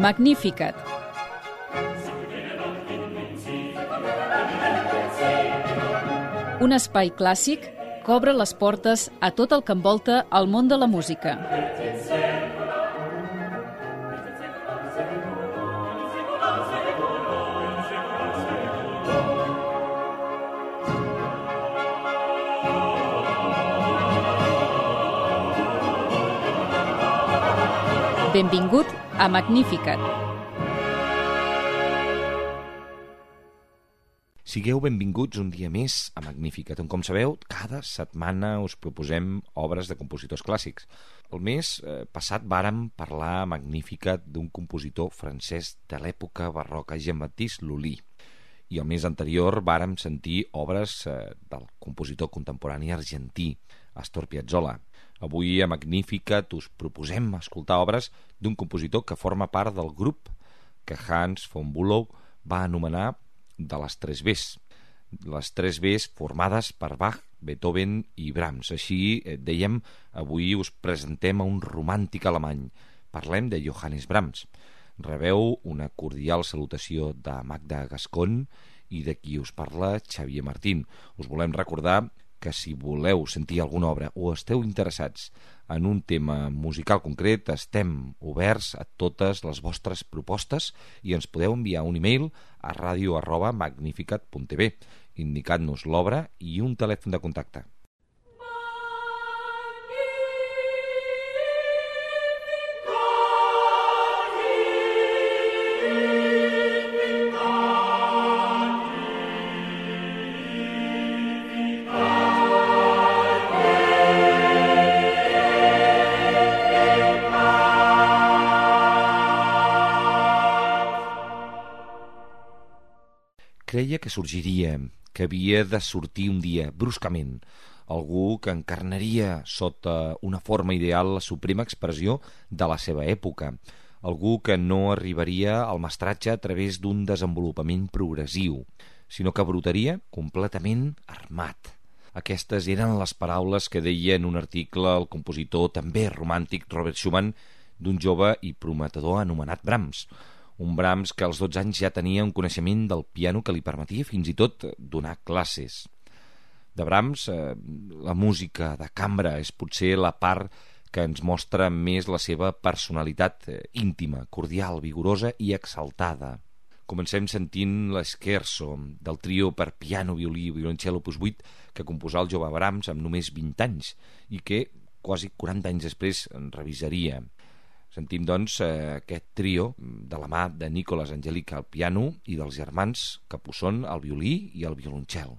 Magnificat. Un espai clàssic que obre les portes a tot el que envolta el món de la música. Benvingut a Magnificat. Sigueu benvinguts un dia més a Magnificat, on, com sabeu, cada setmana us proposem obres de compositors clàssics. El mes passat vàrem parlar a Magnificat d'un compositor francès de l'època barroca, Jean-Baptiste Lully. I el mes anterior vàrem sentir obres del compositor contemporani argentí, Astor Piazzolla. Avui a Magnificat us proposem escoltar obres d'un compositor que forma part del grup que Hans von Bülow va anomenar de les 3 Bs. Les 3 Bs formades per Bach, Beethoven i Brahms. Així, dèiem, avui us presentem a un romàntic alemany. Parlem de Johannes Brahms. Rebeu una cordial salutació de Magda Gascon i de qui us parla Xavier Martín. Us volem recordar que si voleu sentir alguna obra o esteu interessats en un tema musical concret, estem oberts a totes les vostres propostes i ens podeu enviar un email a radio@magnificat.tv indicant-nos l'obra i un telèfon de contacte. Creia que sorgiria, que havia de sortir un dia, bruscament, algú que encarnaria sota una forma ideal la suprema expressió de la seva època, algú que no arribaria al mestratge a través d'un desenvolupament progressiu, sinó que brotaria completament armat. Aquestes eren les paraules que deia en un article el compositor també romàntic Robert Schumann d'un jove i prometedor anomenat Brahms. Un Brahms que als 12 anys ja tenia un coneixement del piano que li permetia fins i tot donar classes. De Brahms, la música de cambra és potser la part que ens mostra més la seva personalitat íntima, cordial, vigorosa i exaltada. Comencem sentint l'escherzo del trio per piano, violí i violoncel opus 8 que composà el jove Brahms amb només 20 anys i que quasi 40 anys després revisaria. Sentim, doncs, aquest trio de la mà de Nicolas Angelica al piano i dels germans Capusson al violí i al violoncel.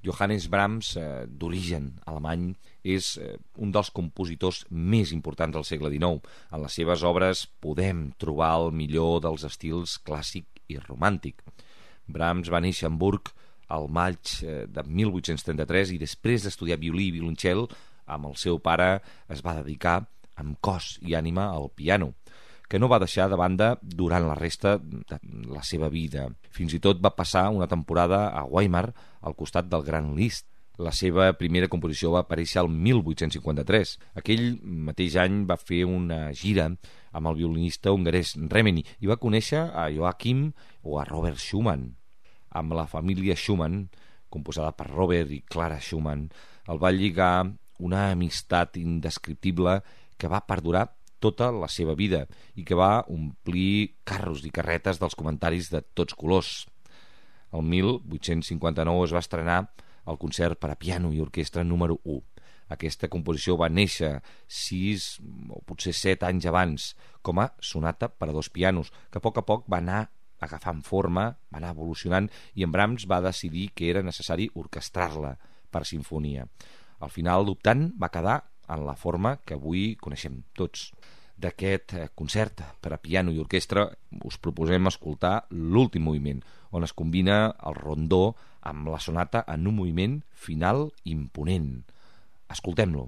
Johannes Brahms, d'origen alemany, és un dels compositors més importants del segle XIX. En les seves obres podem trobar el millor dels estils clàssic i romàntic. Brahms va néixer a Hamburg al maig de 1833 i després d'estudiar violí i violoncel amb el seu pare es va dedicar amb cos i ànima al piano, que no va deixar de banda durant la resta de la seva vida. Fins i tot va passar una temporada a Weimar al costat del gran Liszt. La seva primera composició va aparèixer el 1853. Aquell mateix any va fer una gira amb el violinista hongarès Remeni i va conèixer a Joachim o a Robert Schumann. Amb la família Schumann, composada per Robert i Clara Schumann, el va lligar una amistat indescriptible que va perdurar tota la seva vida i que va omplir carros i carretes dels comentaris de tots colors. El 1859 es va estrenar el concert per a piano i orquestra número 1. Aquesta composició va néixer 6 o potser 7 anys abans com a sonata per a 2 pianos, que a poc va anar agafant forma, va anar evolucionant i en Brahms va decidir que era necessari orquestrar-la per sinfonia. Al final, optant, va quedar en la forma que avui coneixem tots. D'aquest concert per a piano i orquestra us proposem escoltar l'últim moviment, on es combina el rondó amb la sonata en un moviment final imponent. Escoltem-lo.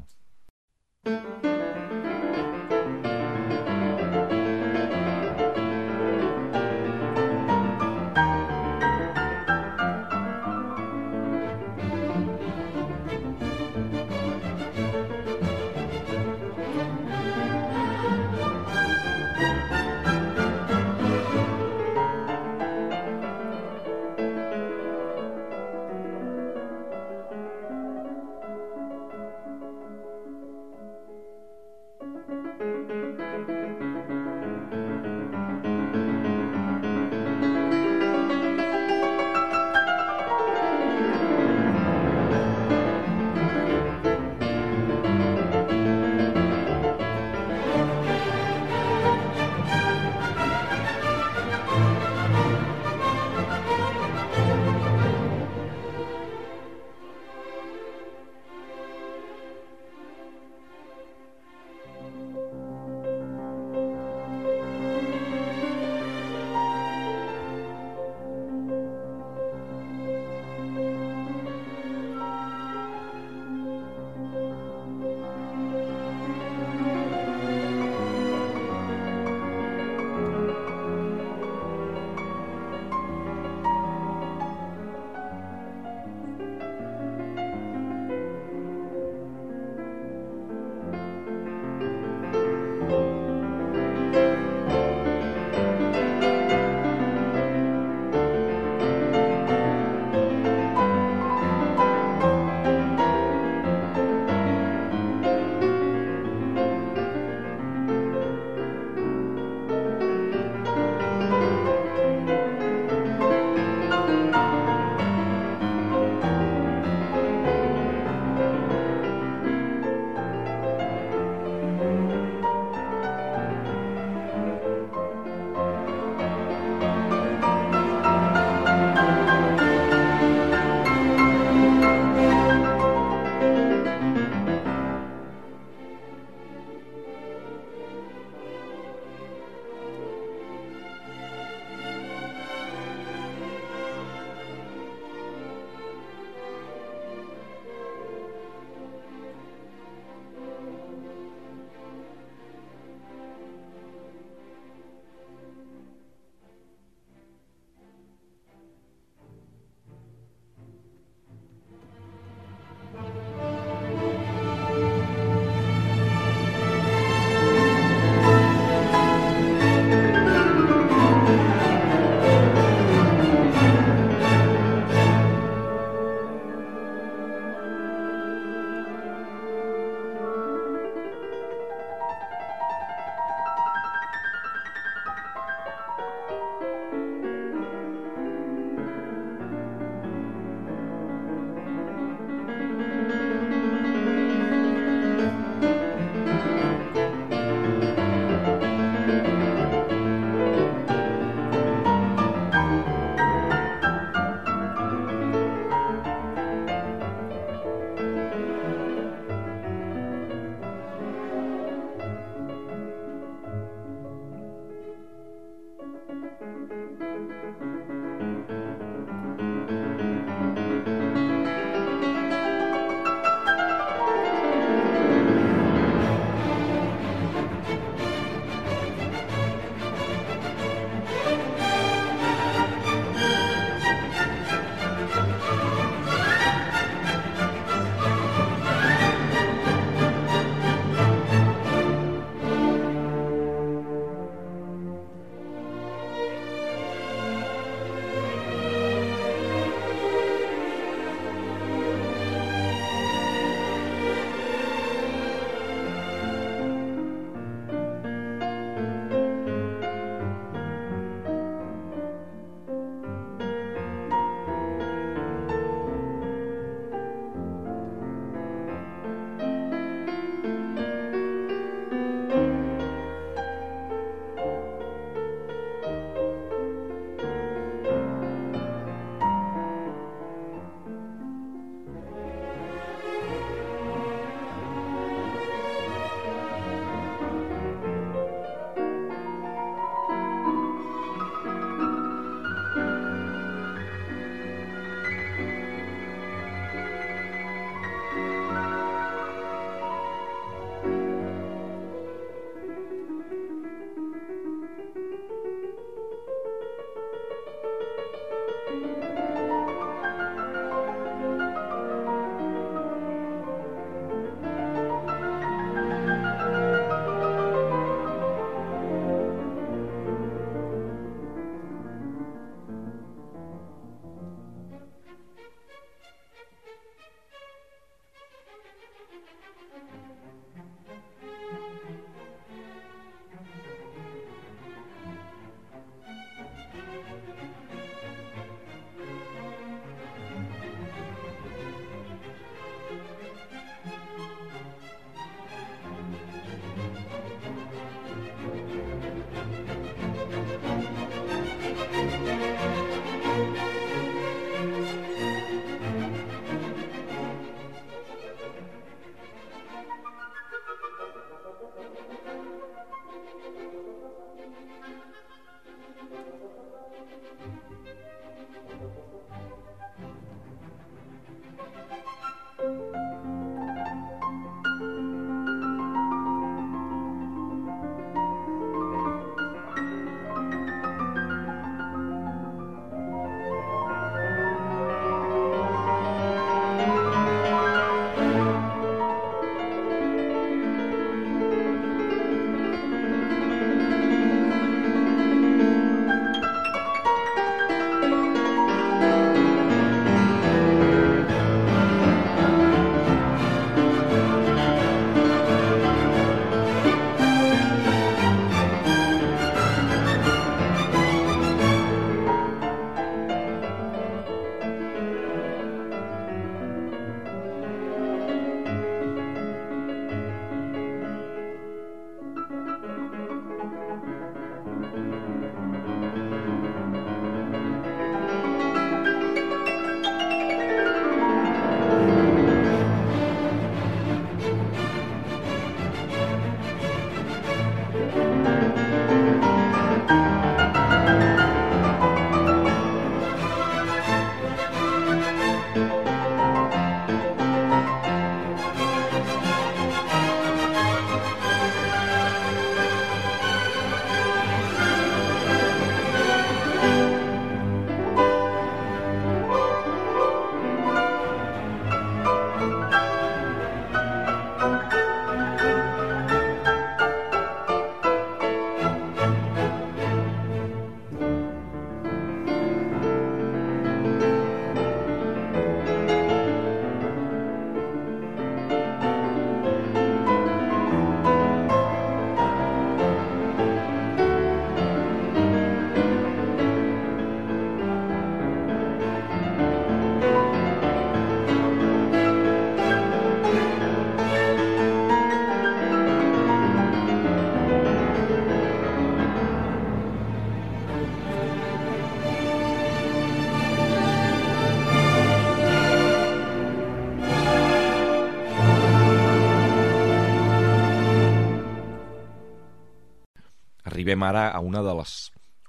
Arribem ara a una de les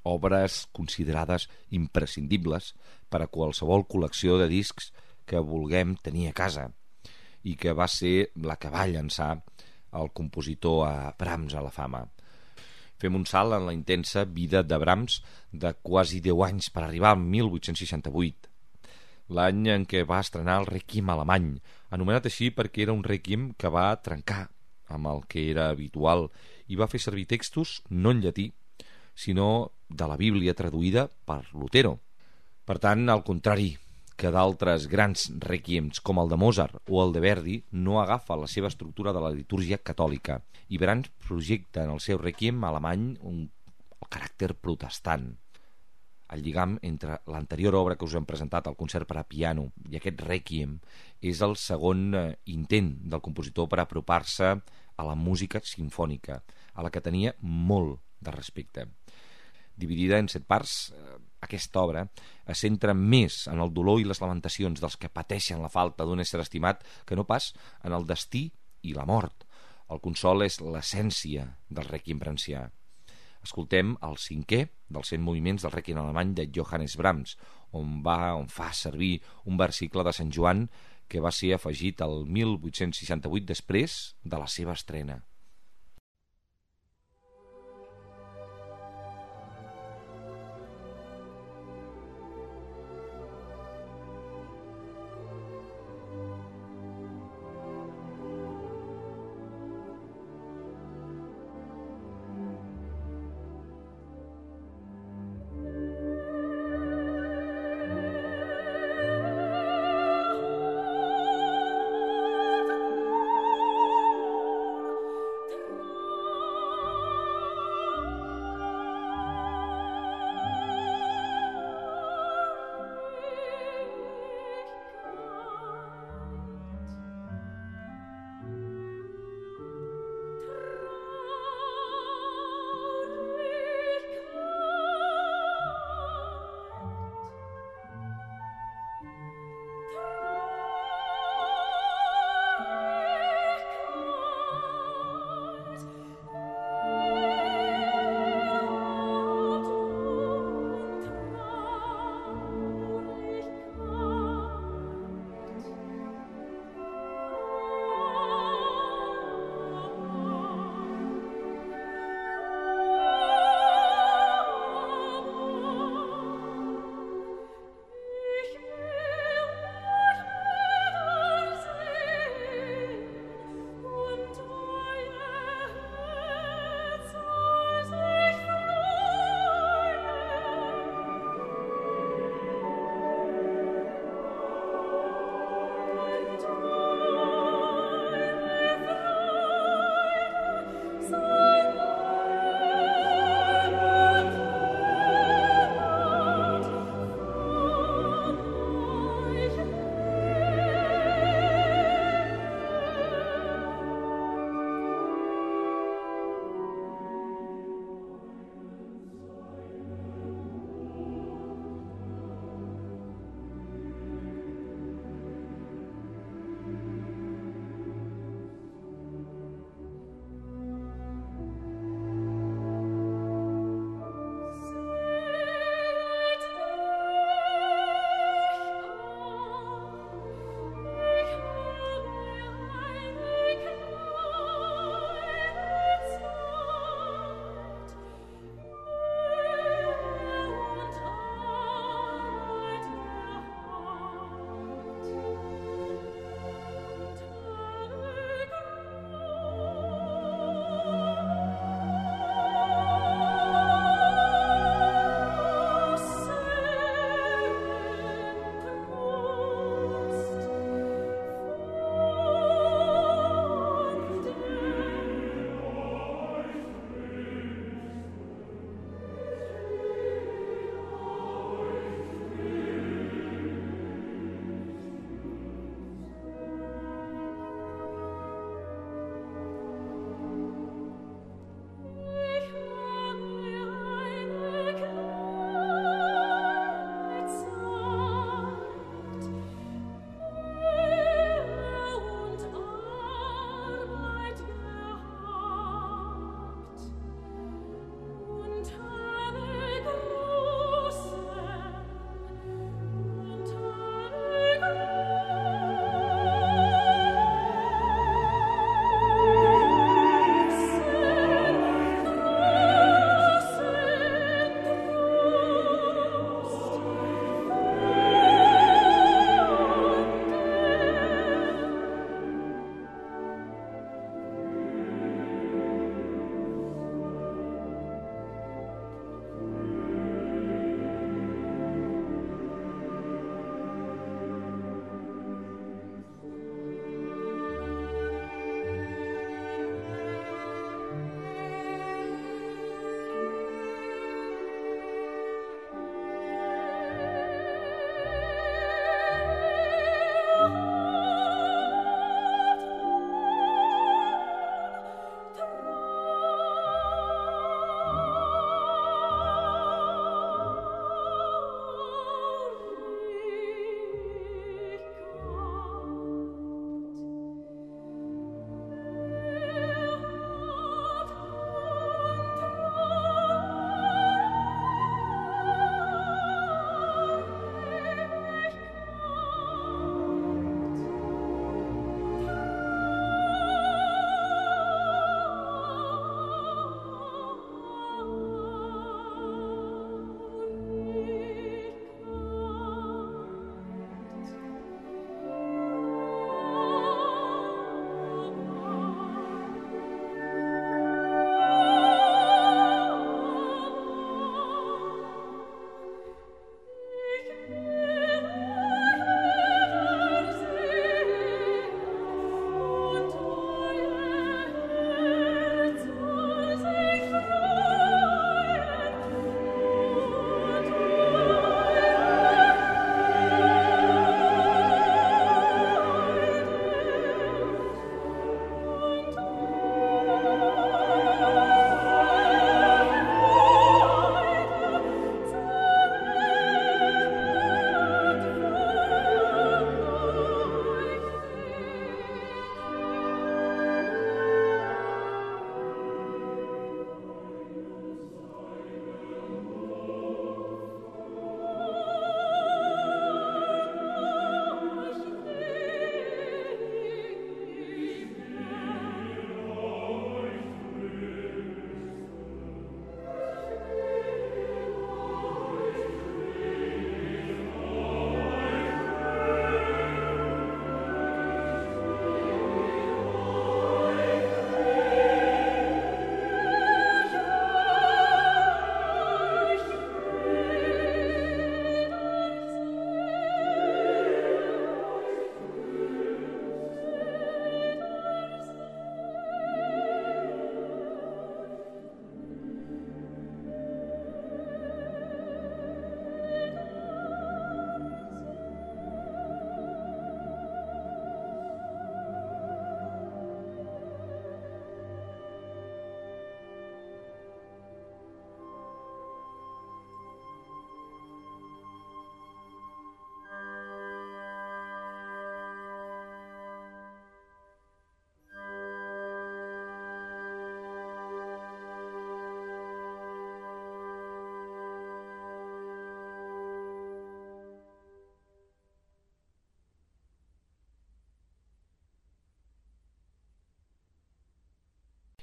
obres considerades imprescindibles per a qualsevol col·lecció de discs que vulguem tenir a casa i que va ser la que va llançar el compositor a Brahms a la fama. Fem un salt en la intensa vida de Brahms de quasi 10 anys per arribar al 1868, l'any en què va estrenar el Rèquiem alemany, anomenat així perquè era un rèquiem que va trencar amb el que era habitual i va fer servir textos no en llatí, sinó de la Bíblia traduïda per Lutero. Per tant, al contrari que d'altres grans rèquiems com el de Mozart o el de Verdi, no agafa la seva estructura de la litúrgia catòlica i Brahms projecta en el seu rèquiem alemany el caràcter protestant. El lligam entre l'anterior obra que us hem presentat, el concert per a piano, i aquest rèquiem és el segon intent del compositor per apropar-se a la música simfònica, a la que tenia molt de respecte. Dividida en 7 parts, aquesta obra es centra més en el dolor i les lamentacions dels que pateixen la falta d'un ésser estimat que no pas en el destí i la mort. El consol és l'essència del rèquiem brahmsià. Escoltem el 5è dels 100 moviments del rèquiem alemany de Johannes Brahms, on fa servir un versicle de Sant Joan que va ser afegit el 1868 després de la seva estrena.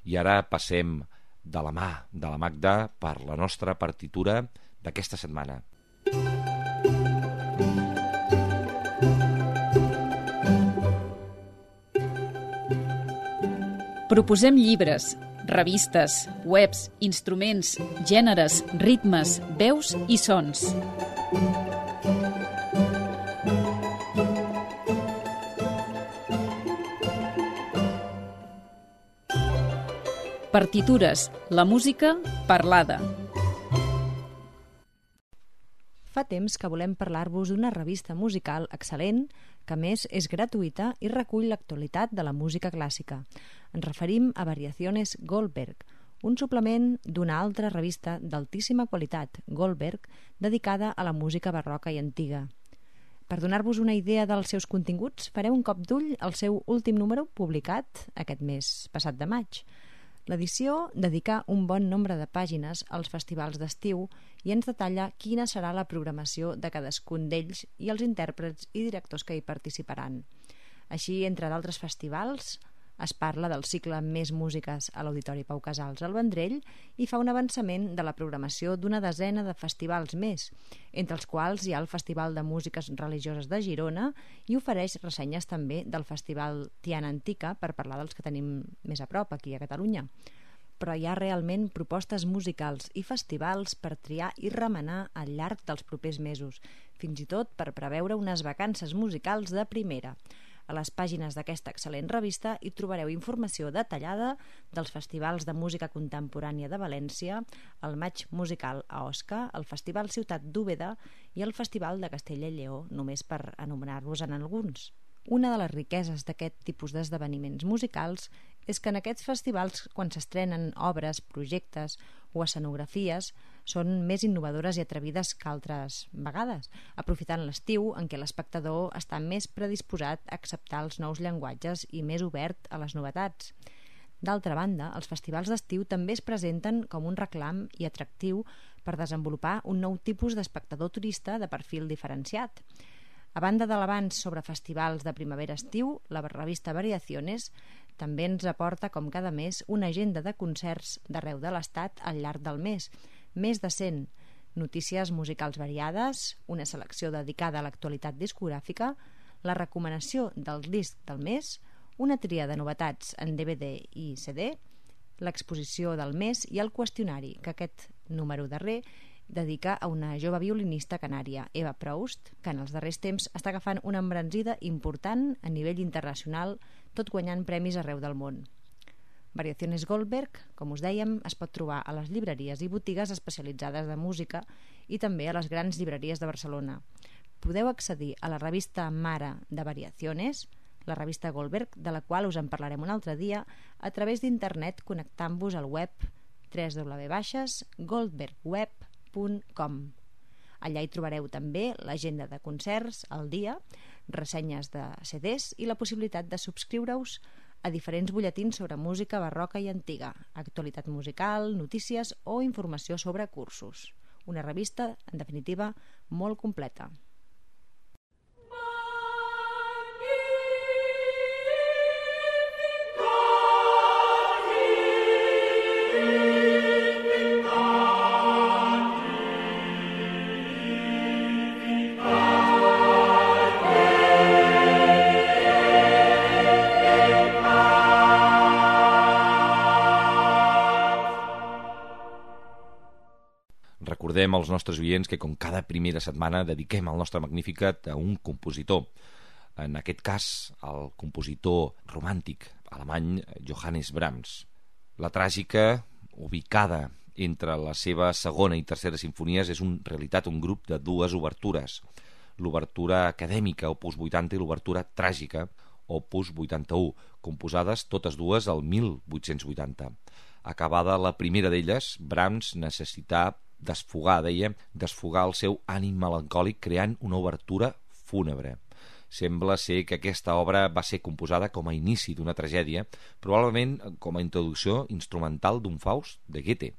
I ara passem de la mà de la Magda per la nostra partitura d'aquesta setmana. Proposem llibres, revistes, webs, instruments, gèneres, ritmes, veus i sons. Partitures, la música parlada. Fa temps que volem parlar-vos d'una revista musical excel·lent que, a més, és gratuïta i recull l'actualitat de la música clàssica. Ens referim a Variaciones Goldberg, un suplement d'una altra revista d'altíssima qualitat, Goldberg, dedicada a la música barroca i antiga. Per donar-vos una idea dels seus continguts, fareu un cop d'ull al seu últim número publicat aquest mes passat de maig. L'edició dedica un bon nombre de pàgines als festivals d'estiu i ens detalla quina serà la programació de cadascun d'ells i els intèrprets i directors que hi participaran. Així, entre d'altres festivals, es parla del cicle Més músiques a l'Auditori Pau Casals al Vendrell i fa un avançament de la programació d'una desena de festivals més, entre els quals hi ha el Festival de Músiques Religioses de Girona i ofereix ressenyes també del Festival Tiana Antica, per parlar dels que tenim més a prop aquí a Catalunya. Però hi ha realment propostes musicals i festivals per triar i remenar al llarg dels propers mesos, fins i tot per preveure unes vacances musicals de primera. A les pàgines d'aquesta excel·lent revista hi trobareu informació detallada dels festivals de música contemporània de València, el Maig Musical a Osca, el Festival Ciutat d'Úbeda i el Festival de Castella i Lleó, només per anomenar-vos en alguns. Una de les riqueses d'aquest tipus d'esdeveniments musicals és que en aquests festivals, quan s'estrenen obres, projectes o escenografies, són més innovadores i atrevides que altres vegades, aprofitant l'estiu en què l'espectador està més predisposat a acceptar els nous llenguatges i més obert a les novetats. D'altra banda, els festivals d'estiu també es presenten com un reclam i atractiu per desenvolupar un nou tipus d'espectador turista de perfil diferenciat. A banda de l'avanç sobre festivals de primavera-estiu, la revista Variaciones també ens aporta, com cada mes, una agenda de concerts d'arreu de l'Estat al llarg del mes, més de 100, notícies musicals variades, una selecció dedicada a l'actualitat discogràfica, la recomanació del disc del mes, una tria de novetats en DVD i CD, l'exposició del mes i el qüestionari que aquest número darrer dedica a una jove violinista canària, Eva Proust, que en els darrers temps està agafant una embranzida important a nivell internacional, tot guanyant premis arreu del món. Variaciones Goldberg, com us dèiem, es pot trobar a les llibreries i botigues especialitzades de música i també a les grans llibreries de Barcelona. Podeu accedir a la revista mare de Variaciones, la revista Goldberg, de la qual us en parlarem un altre dia, a través d'internet connectant-vos al web www.goldbergweb.com. Allà hi trobareu també l'agenda de concerts al dia, ressenyes de CDs i la possibilitat de subscriure-us a diferents butlletins sobre música barroca i antiga, actualitat musical, notícies o informació sobre cursos. Una revista, en definitiva, molt completa. Recordem als nostres oients que, com cada primera setmana, dediquem el nostre Magnificat a un compositor. En aquest cas, el compositor romàntic alemany Johannes Brahms. La tràgica, ubicada entre la seva segona i tercera sinfonies, és en realitat un grup de dues obertures. L'obertura acadèmica, opus 80, i l'obertura tràgica, opus 81, composades totes dues al 1880. Acabada la primera d'elles, Brahms necessità desfogar el seu ànim melancòlic creant una obertura fúnebre. Sembla ser que aquesta obra va ser composada com a inici d'una tragèdia, probablement com a introducció instrumental d'un Faust de Goethe.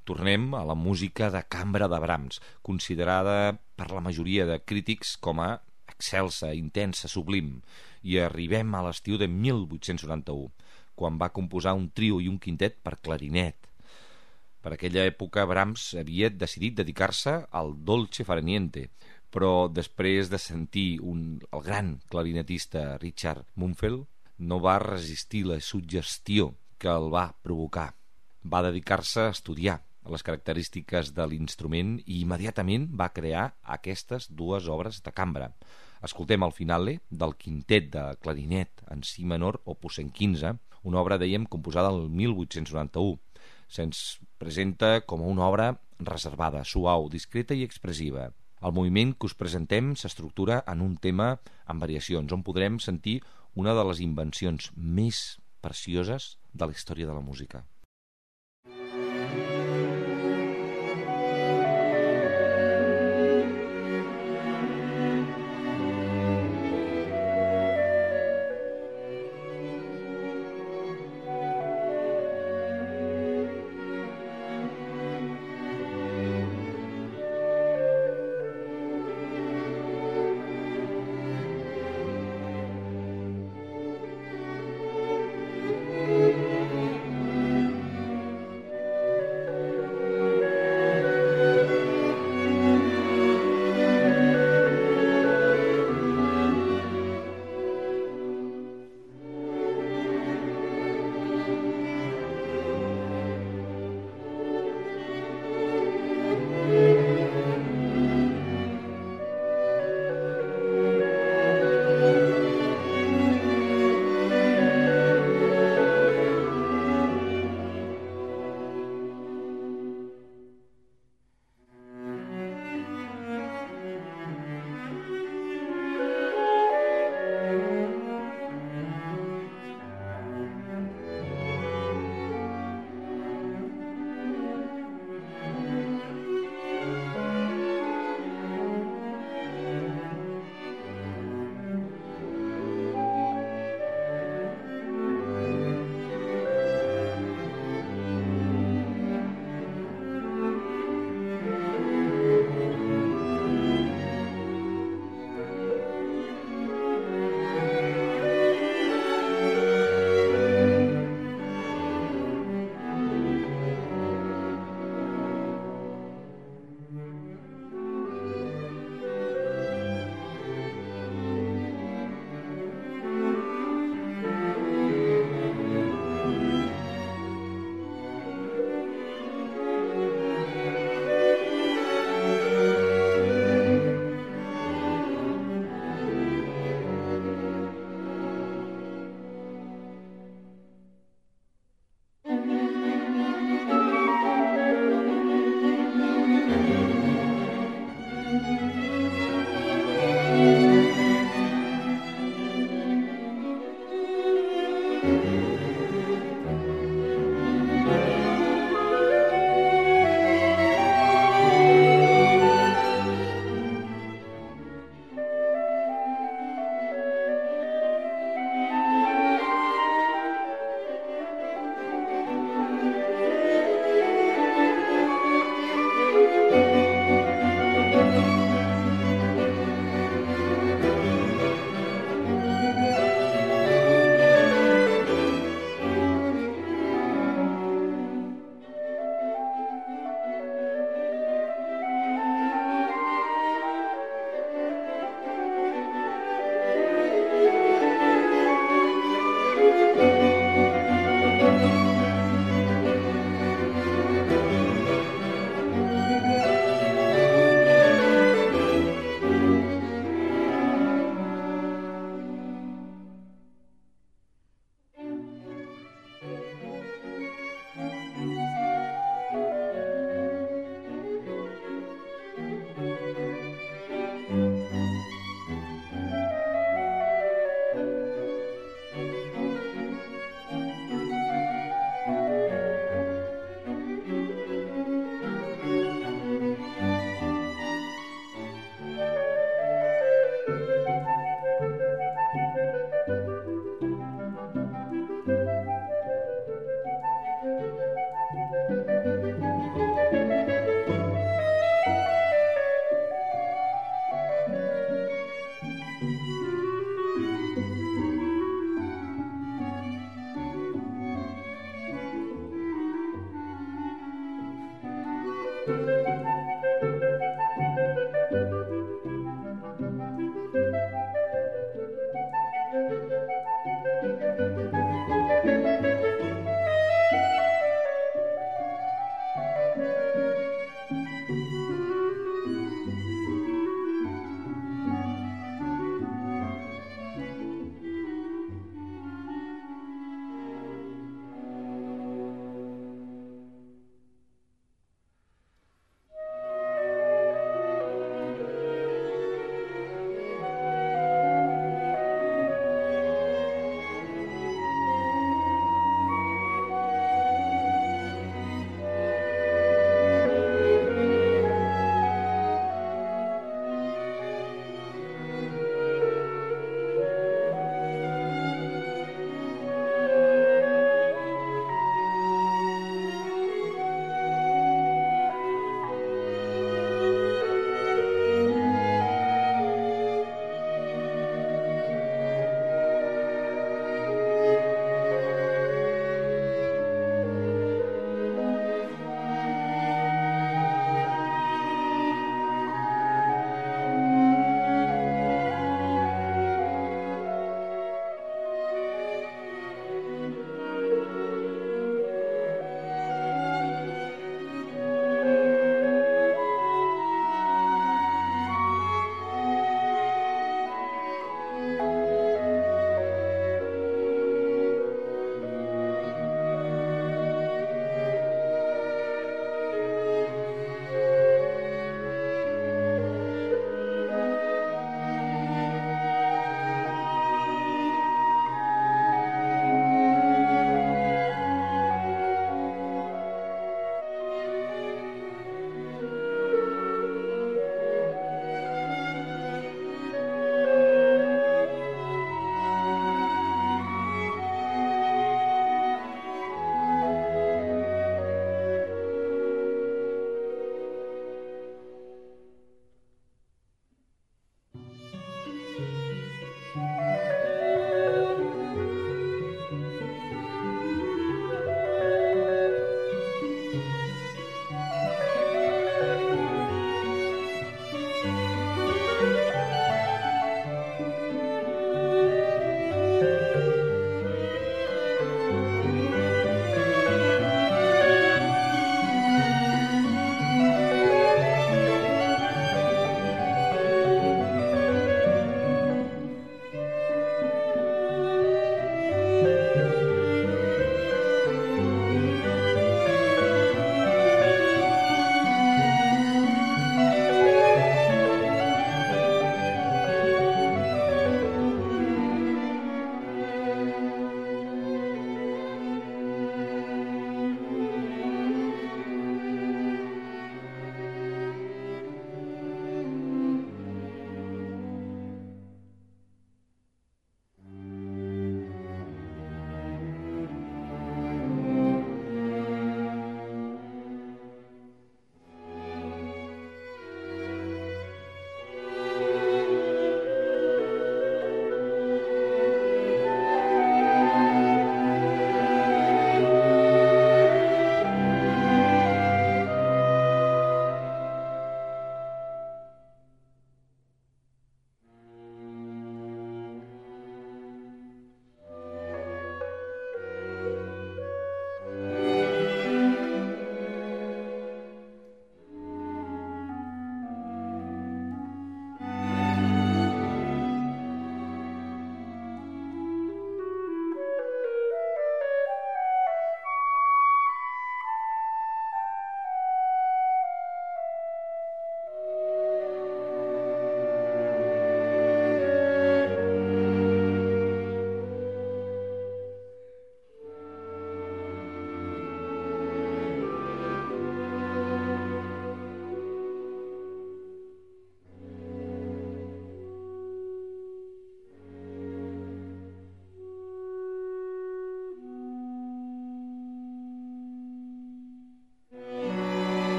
Tornem a la música de cambra de Brahms, considerada per la majoria de crítics com a excelsa, intensa, sublim, i arribem a l'estiu de 1891, quan va composar un trio i un quintet per clarinet. Per aquella època Brahms havia decidit dedicar-se al dolce far niente, però després de sentir el gran clarinetista Richard Mumfeld no va resistir la suggestió que el va provocar. Va dedicar-se a estudiar les característiques de l'instrument i immediatament va crear aquestes dues obres de cambra. Escoltem el finale del quintet de clarinet en si menor opus 15, una obra, dèiem, composada el 1891. Se'ns presenta com una obra reservada, suau, discreta i expressiva. El moviment que us presentem s'estructura en un tema amb variacions, on podrem sentir una de les invencions més precioses de la història de la música.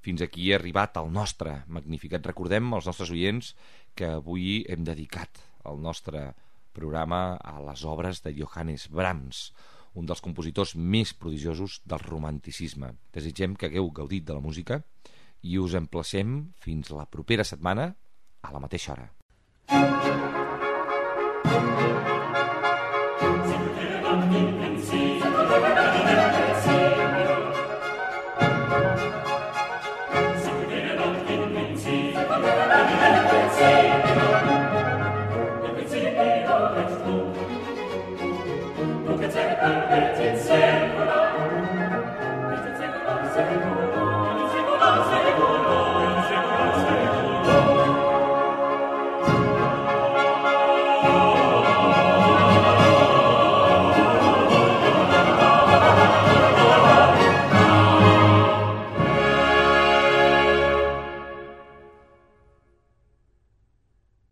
Fins aquí ha arribat el nostre Magnificat. Recordem als nostres oients que avui hem dedicat el nostre programa a les obres de Johannes Brahms, un dels compositors més prodigiosos del romanticisme. Desitgem que hagueu gaudit de la música i us emplacem fins la propera setmana a la mateixa hora.